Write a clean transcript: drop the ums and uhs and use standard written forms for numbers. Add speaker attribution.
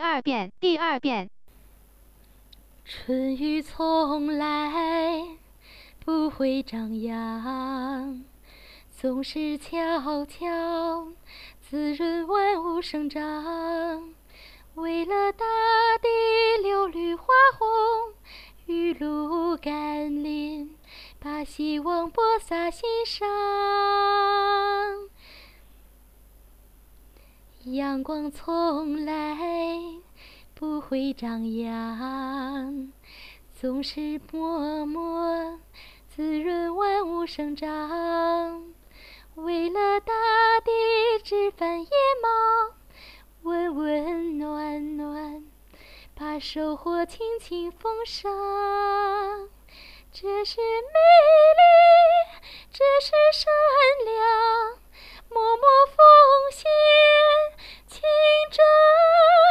Speaker 1: 二遍。
Speaker 2: 春雨从来不会张扬，总是悄悄滋润万物生长。为了大地柳绿花红，雨露甘霖，把希望播撒心上。阳光从来不会张扬，总是默默滋润万物生长。为了大地枝繁叶茂，温温暖暖，把收获轻轻奉上。这是美丽，这是善良，默默奉献，庆祝